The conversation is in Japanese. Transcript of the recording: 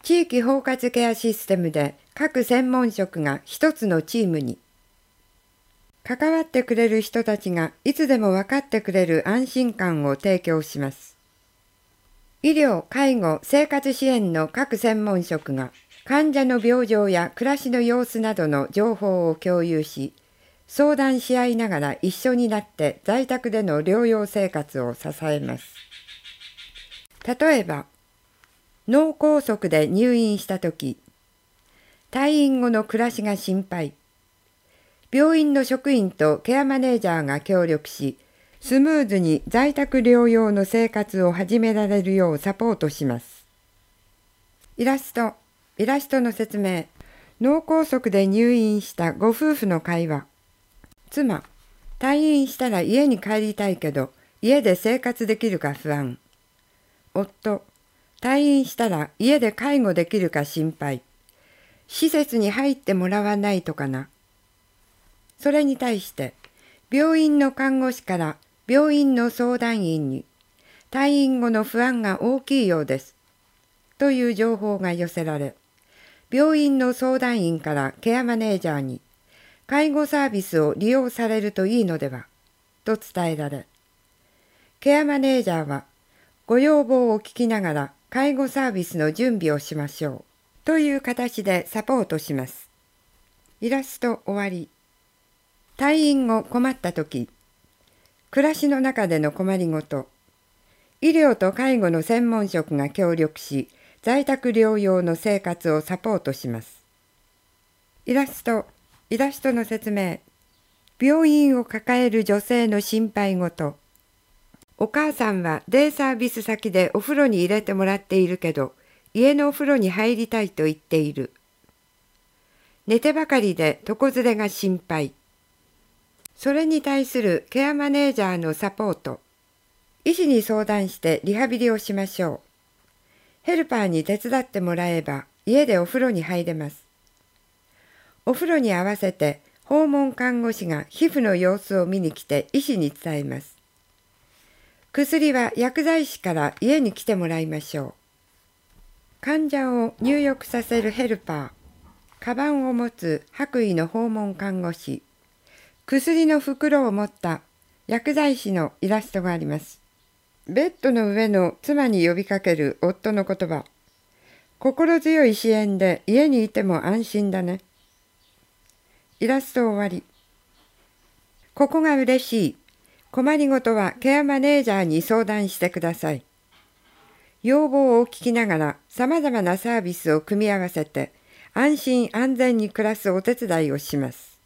地域包括ケアシステムで各専門職が一つのチームに。関わってくれる人たちがいつでも分かってくれる安心感を提供します。医療・介護・生活支援の各専門職が患者の病状や暮らしの様子などの情報を共有し、相談し合いながら一緒になって在宅での療養生活を支えます。例えば、脳梗塞で入院したとき、退院後の暮らしが心配。病院の職員とケアマネージャーが協力し、スムーズに在宅療養の生活を始められるようサポートします。イラストの説明。脳梗塞で入院したご夫婦の会話。妻、退院したら家に帰りたいけど、家で生活できるか不安。夫、退院したら家で介護できるか心配。施設に入ってもらわないとかな。それに対して、病院の看護師から病院の相談員に、退院後の不安が大きいようです。という情報が寄せられ、病院の相談員からケアマネージャーに、介護サービスを利用されるといいのでは、と伝えられ、ケアマネージャーは、ご要望を聞きながら介護サービスの準備をしましょう、という形でサポートします。イラスト終わり。退院後困ったとき、暮らしの中での困りごと、医療と介護の専門職が協力し、在宅療養の生活をサポートします。イラストの説明。病院を抱える女性の心配事。お母さんはデイサービス先でお風呂に入れてもらっているけど、家のお風呂に入りたいと言っている。寝てばかりで床ずれが心配。それに対するケアマネージャーのサポート。医師に相談してリハビリをしましょう。ヘルパーに手伝ってもらえば家でお風呂に入れます。お風呂に合わせて訪問看護師が皮膚の様子を見に来て医師に伝えます。薬は薬剤師から家に来てもらいましょう。患者を入浴させるヘルパー。カバンを持つ白衣の訪問看護師。薬の袋を持った薬剤師のイラストがあります。ベッドの上の妻に呼びかける夫の言葉。心強い支援で家にいても安心だね。イラスト終わり。ここが嬉しい。困りごとはケアマネージャーに相談してください。要望を聞きながらさまざまなサービスを組み合わせて安心安全に暮らすお手伝いをします。